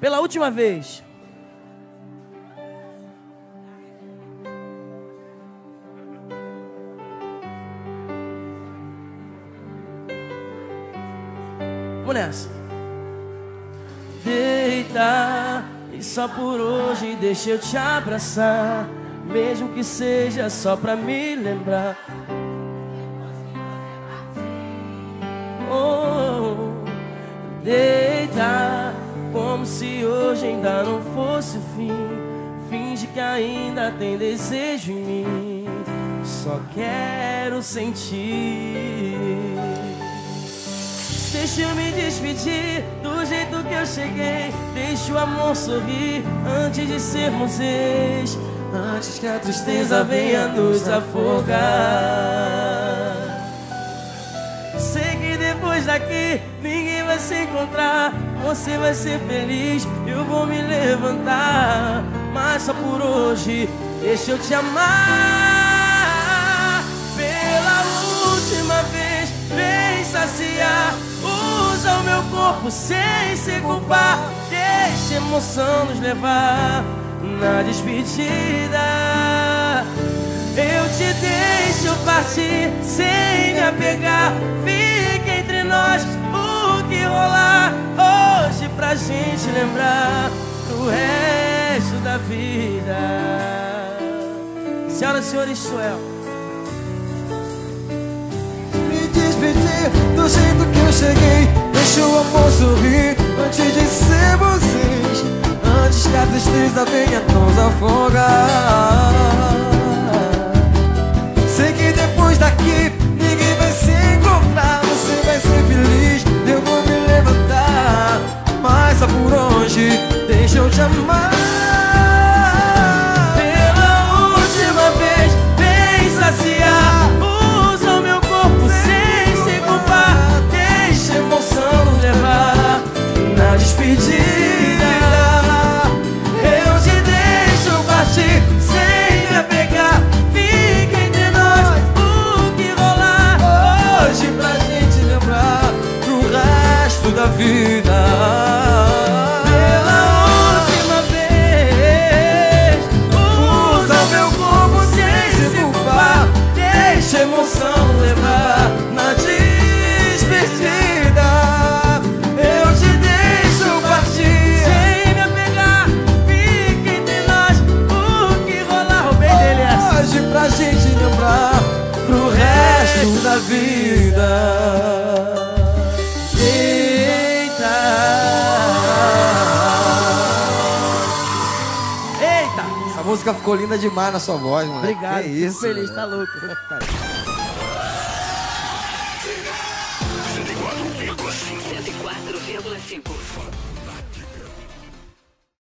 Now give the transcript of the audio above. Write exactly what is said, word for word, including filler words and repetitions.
Pela última vez. Vamos nessa. Deita e só por hoje deixa eu te abraçar, mesmo que seja só pra me lembrar. Oh, deita como se hoje ainda não fosse o fim. Finge que ainda tem desejo em mim. Só quero sentir. Deixa eu me despedir do jeito que eu cheguei. Deixa o amor sorrir antes de sermos ex, antes que a tristeza venha nos afogar. Sei que depois daqui ninguém vai se encontrar. Você vai ser feliz, eu vou me levantar. Mas só por hoje deixa eu te amar. Pela última vez, vem saciar. Usa o meu corpo sem se culpar. Deixa a emoção nos levar na despedida. Eu te deixo partir sem me apegar. Fica entre nós o que rolar hoje pra gente lembrar pro resto da vida. Senhoras e senhores, Suel. Me despedir do jeito que eu cheguei. Deixa o amor sorrir antes de ser vocês, antes que a tristeza venha nos afogar. Sei que depois daqui ninguém vai se encontrar. Você vai ser feliz, eu vou me levantar. Mas só por hoje deixa eu te amar. Pela última vez, vem saciar. Usa o meu corpo sem se culpar. Deixa a emoção nos levar na despedida. Eu te deixo partir sem me apegar. Fica entre nós o que rolar Hoje pra gente lembrar pro resto da vida. Pela última vez, usa o meu corpo sem se culpar. Deixa a emoção levar Na despedida eu te deixo partir. sem me apegar. Fica entre nós o que rolar. Roubei dele essa. Hoje pra gente lembrar pro resto da vida. Eita, eita. Essa música ficou linda demais na sua voz, moleque. Obrigado, Que fico isso, feliz, moleque. tá louco. cento e quatro vírgula cinco.